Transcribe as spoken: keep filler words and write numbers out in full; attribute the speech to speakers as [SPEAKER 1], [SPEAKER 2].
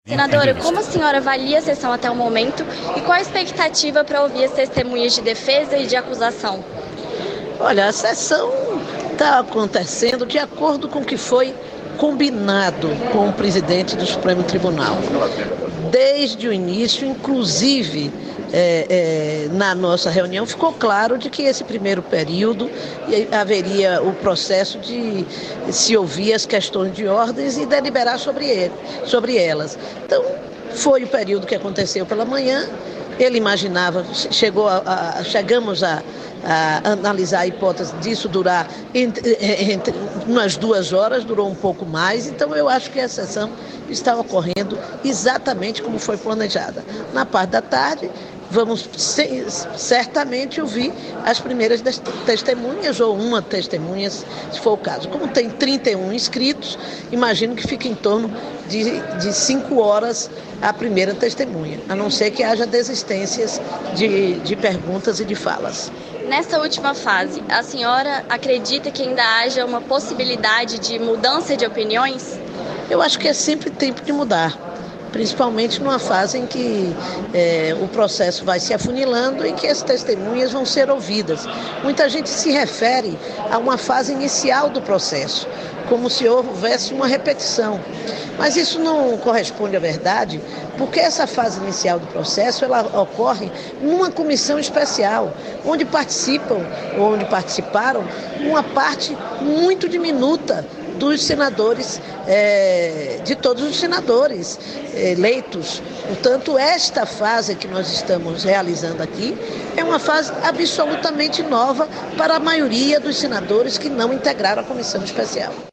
[SPEAKER 1] Senadora, como a senhora avalia a sessão até o momento e qual a expectativa para ouvir as testemunhas de defesa e de acusação?
[SPEAKER 2] Olha, a sessão está acontecendo de acordo com o que foi combinado com o presidente do Supremo Tribunal. Desde o início, inclusive é, é, na nossa reunião, ficou claro de que esse primeiro período haveria o processo de se ouvir as questões de ordens e deliberar sobre, ele, sobre elas. Então, foi o período que aconteceu pela manhã. Ele imaginava, chegou a, a, chegamos a, a analisar a hipótese disso durar entre, entre umas duas horas, durou um pouco mais, então eu acho que a sessão está ocorrendo exatamente como foi planejada. Na parte da tarde, vamos certamente ouvir as primeiras testemunhas, ou uma testemunha, se for o caso. Como tem trinta e um inscritos, imagino que fique em torno de, de cinco horas a primeira testemunha, a não ser que haja desistências de, de perguntas e de falas.
[SPEAKER 1] Nessa última fase, a senhora acredita que ainda haja uma possibilidade de mudança de opiniões?
[SPEAKER 2] Eu acho que é sempre tempo de mudar, principalmente numa fase em que é, o processo vai se afunilando e que as testemunhas vão ser ouvidas. Muita gente se refere a uma fase inicial do processo, como se houvesse uma repetição. Mas isso não corresponde à verdade, porque essa fase inicial do processo ela ocorre numa comissão especial, onde participam, ou onde participaram, uma parte muito diminuta dos senadores, é, de todos os senadores eleitos. Portanto, esta fase que nós estamos realizando aqui é uma fase absolutamente nova para a maioria dos senadores que não integraram a comissão especial.